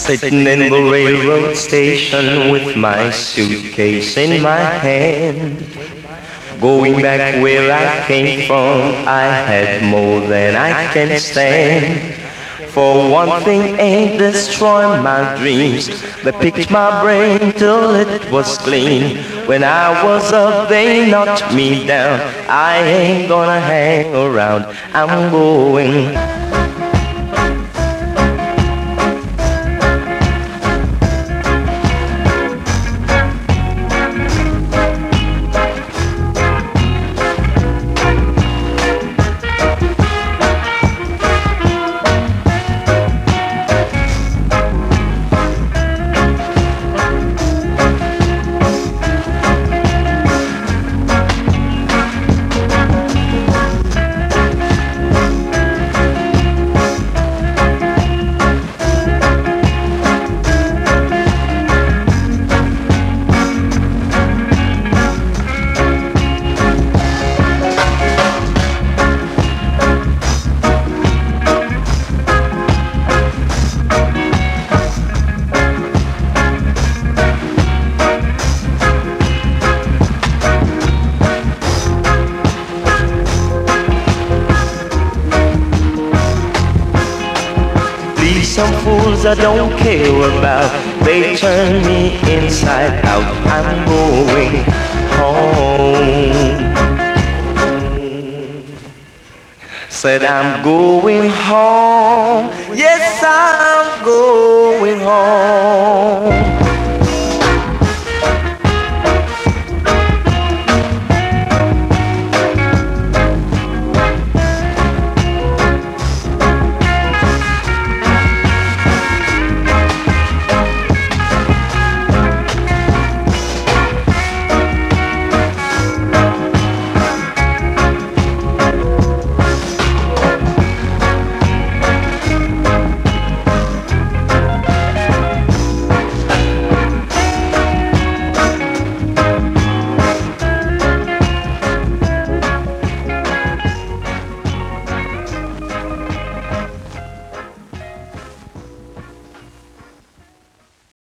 Sitting in the railroad station with my suitcase in my hand. Going back where I came from, I had more than I can stand. For one thing ain't destroying my dreams. They picked my brain till it was clean. When I was up, they knocked me down. I ain't gonna hang around, I'm going. Some fools I don't care about, they turn me inside out. I'm going home. Said I'm going home. Yes, I'm going home.